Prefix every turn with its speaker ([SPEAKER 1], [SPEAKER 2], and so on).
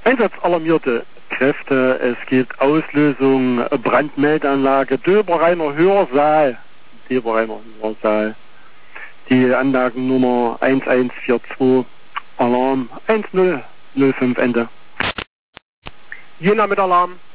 [SPEAKER 1] Einsatzalarmierte Kräfte, es gibt Auslösung Brandmeldeanlage Döbereiner Hörsaal. Die Anlagennummer 1142, Alarm 1005 Ende.
[SPEAKER 2] Jena mit Alarm.